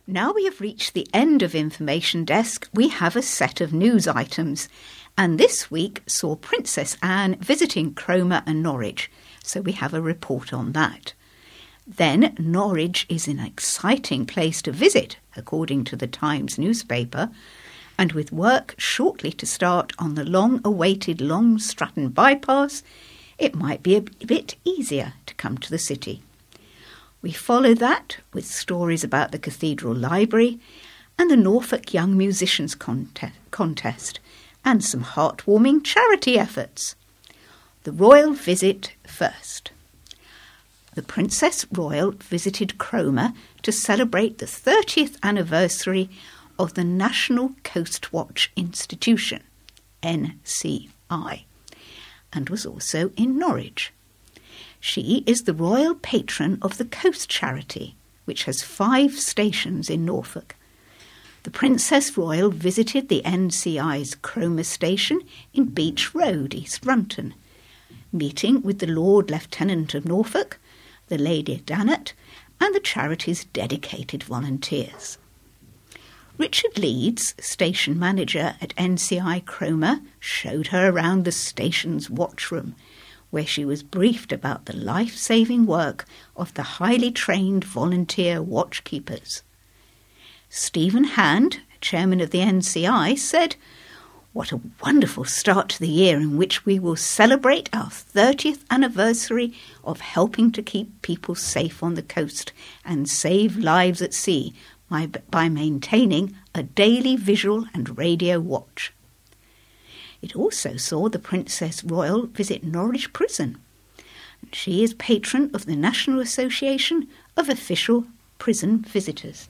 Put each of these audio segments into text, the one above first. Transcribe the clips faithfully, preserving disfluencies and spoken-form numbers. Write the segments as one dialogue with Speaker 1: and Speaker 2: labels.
Speaker 1: Now we have reached the end of Information Desk, we have a set of news items. And this week saw Princess Anne visiting Cromer and Norwich, so we have a report on that. Then Norwich is an exciting place to visit, according to the Times newspaper, and with work shortly to start on the long-awaited Long Stratton bypass, it might be a bit easier to come to the city. We follow that with stories about the Cathedral Library and the Norfolk Young Musicians Conte- Contest, and some heartwarming charity efforts. The royal visit first. The Princess Royal visited Cromer to celebrate the thirtieth anniversary of the National Coast Watch Institution, N C I, and was also in Norwich. She is the royal patron of the Coast Charity, which has five stations in Norfolk. The Princess Royal visited the N C I's Cromer station in Beach Road, East Runton, meeting with the Lord Lieutenant of Norfolk, the Lady Dannatt, and the charity's dedicated volunteers. Richard Leeds, station manager at N C I Cromer, showed her around the station's watchroom, where she was briefed about the life-saving work of the highly trained volunteer watchkeepers. Stephen Hand, chairman of the N C I, said, "What a wonderful start to the year in which we will celebrate our thirtieth anniversary of helping to keep people safe on the coast and save lives at sea by, by maintaining a daily visual and radio watch." It also saw the Princess Royal visit Norwich Prison. She is patron of the National Association of Official Prison Visitors.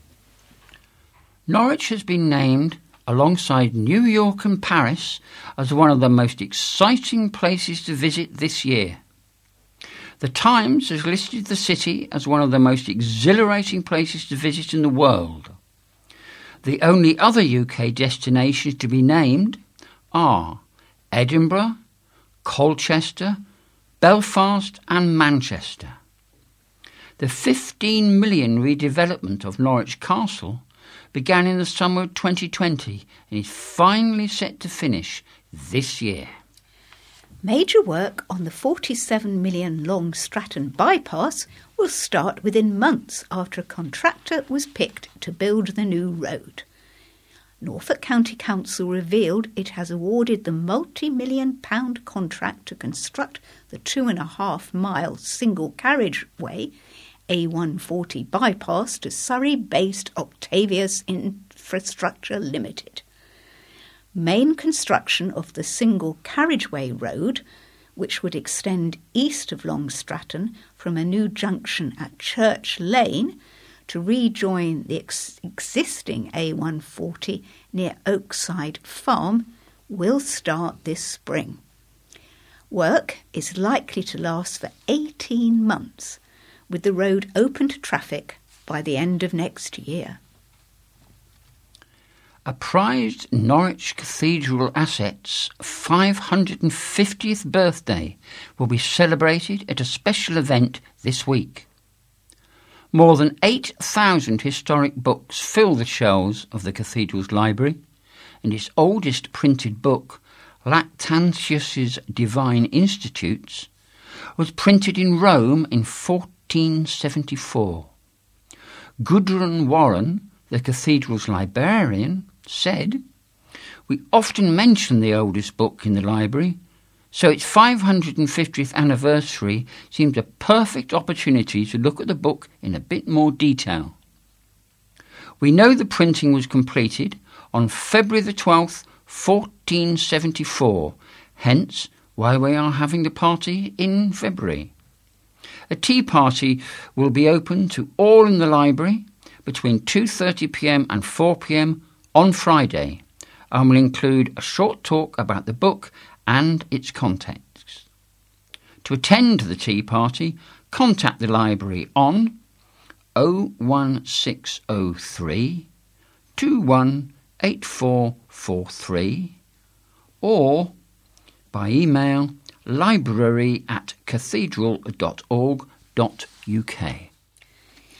Speaker 2: Norwich has been named, alongside New York and Paris, as one of the most exciting places to visit this year. The Times has listed the city as one of the most exhilarating places to visit in the world. The only other U K destinations to be named are Edinburgh, Colchester, Belfast and Manchester. The fifteen million redevelopment of Norwich Castle began in the summer of twenty twenty and is finally set to finish this year.
Speaker 1: Major work on the forty-seven million Long Stratton bypass will start within months after a contractor was picked to build the new road. Norfolk County Council revealed it has awarded the multi-million pound contract to construct the two and a half mile single carriageway A one forty bypass to Surrey-based Octavius Infrastructure Limited. Main construction of the single carriageway road, which would extend east of Long Stratton from a new junction at Church Lane to rejoin the ex- existing A one forty near Oakside Farm, will start this spring. Work is likely to last for eighteen months, with the road open to traffic by the end of next year.
Speaker 2: A prized Norwich Cathedral asset's five hundred fiftieth birthday will be celebrated at a special event this week. More than eight thousand historic books fill the shelves of the cathedral's library, and its oldest printed book, Lactantius's Divine Institutes, was printed in Rome in fourteen seventy-four. Gudrun Warren, the cathedral's librarian, said, "We often mention the oldest book in the library, so its five hundred fiftieth anniversary seemed a perfect opportunity to look at the book in a bit more detail. We know the printing was completed on February the twelfth, fourteen seventy-four, hence why we are having the party in February. A tea party will be open to all in the library between two thirty p m and four p m on Friday, and will include a short talk about the book and its context. To attend the tea party, contact the library on oh one six oh three, two one eight four four three or by email library at cathedral dot org dot u k.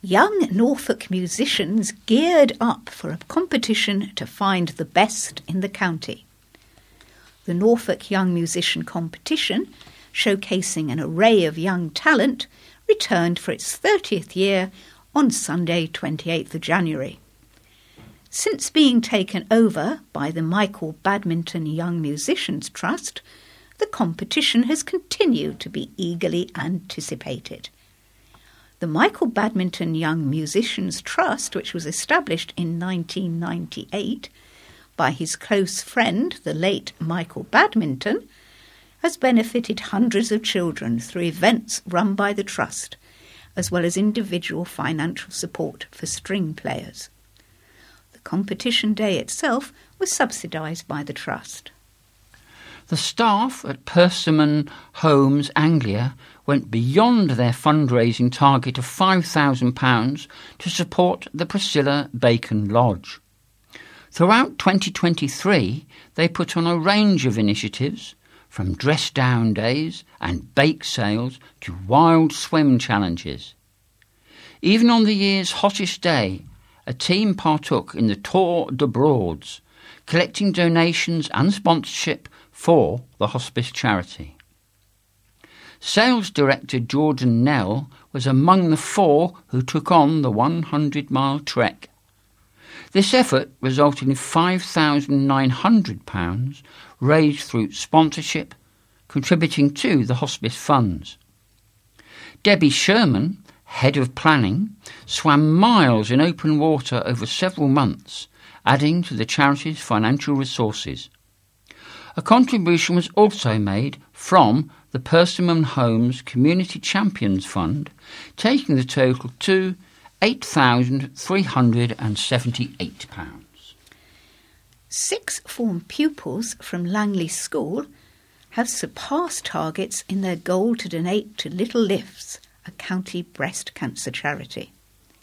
Speaker 1: Young Norfolk musicians geared up for a competition to find the best in the county. The Norfolk Young Musician Competition, showcasing an array of young talent, returned for its thirtieth year on Sunday, twenty-eighth of January. Since being taken over by the Michael Badminton Young Musicians Trust, the competition has continued to be eagerly anticipated. The Michael Badminton Young Musicians Trust, which was established in nineteen ninety-eight by his close friend, the late Michael Badminton, has benefited hundreds of children through events run by the Trust, as well as individual financial support for string players. The competition day itself was subsidised by the Trust.
Speaker 2: The staff at Persimmon Homes Anglia went beyond their fundraising target of five thousand pounds to support the Priscilla Bacon Lodge. Throughout twenty twenty-three, they put on a range of initiatives, from dress-down days and bake sales to wild swim challenges. Even on the year's hottest day, a team partook in the Tour de Broads, collecting donations and sponsorship for the hospice charity. Sales Director Jordan Nell was among the four who took on the one hundred mile trek. This effort resulted in five thousand nine hundred pounds raised through sponsorship, contributing to the hospice funds. Debbie Sherman, head of planning, swam miles in open water over several months, adding to the charity's financial resources. A contribution was also made from the Persimmon Homes Community Champions Fund, taking the total to eight thousand three hundred seventy-eight pounds.
Speaker 1: Sixth form pupils from Langley School have surpassed targets in their goal to donate to Little Lifts, a county breast cancer charity.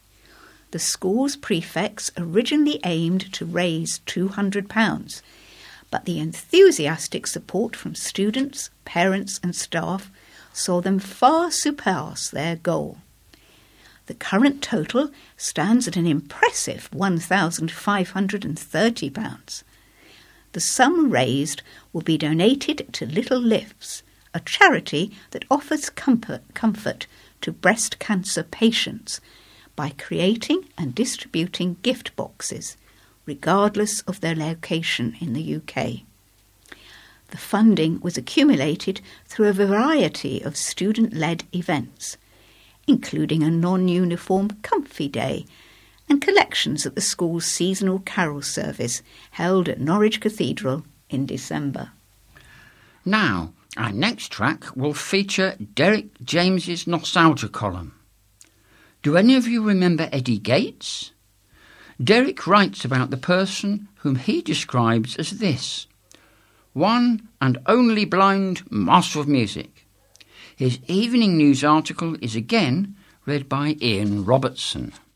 Speaker 1: The school's prefects originally aimed to raise two hundred pounds, but the enthusiastic support from students, parents and staff saw them far surpass their goal. The current total stands at an impressive one thousand five hundred thirty pounds. The sum raised will be donated to Little Lifts, a charity that offers comfort, comfort to breast cancer patients by creating and distributing gift boxes, regardless of their location in the U K. The funding was accumulated through a variety of student-led events, including a non-uniform Comfy Day and collections at the school's seasonal carol service held at Norwich Cathedral in December.
Speaker 2: Now, our next track will feature Derek James's Nostalgia column. Do any of you remember Eddie Gates? Derek writes about the person whom he describes as this: one and only blind master of music. His evening news article is again read by Ian Robertson.